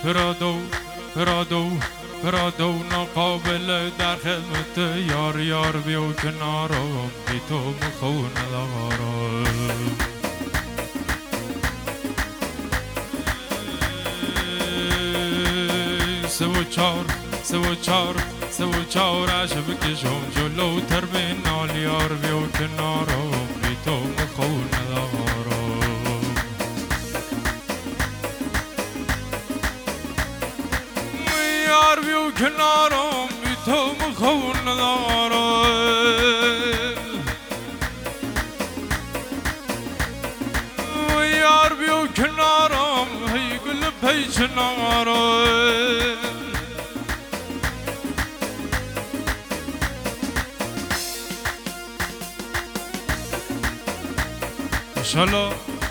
پرادو ناقابل در خدمت یار بیو کنارم بی تو مخون ندارم سه و چار عشق بکشم جلوتر به نال یار بیو کنارم بی تو مخون ندارم یار بیو کنارم بی تو مخون ندارم یار بیو کنارم هی گل پیچ نارم ماشاءالله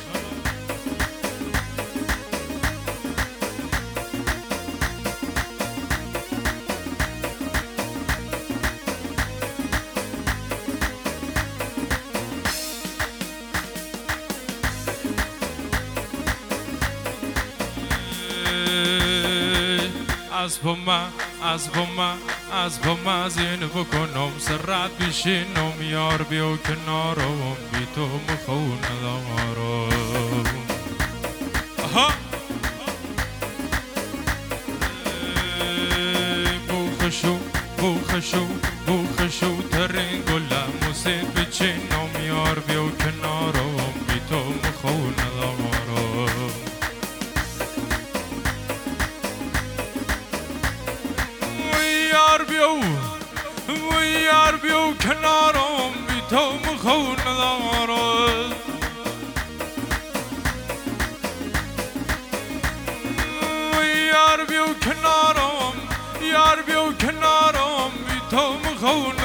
از با زین بکنم سرت بشینم یار بیو کنارم بی تو مخون ندارم بوخشو ترین گلم موسید بچینم یار بیو کنارم بی تو مخون ندارم یار بیو کنارم بی تو مخون ندارم یار بیو کنارم بی تو مخون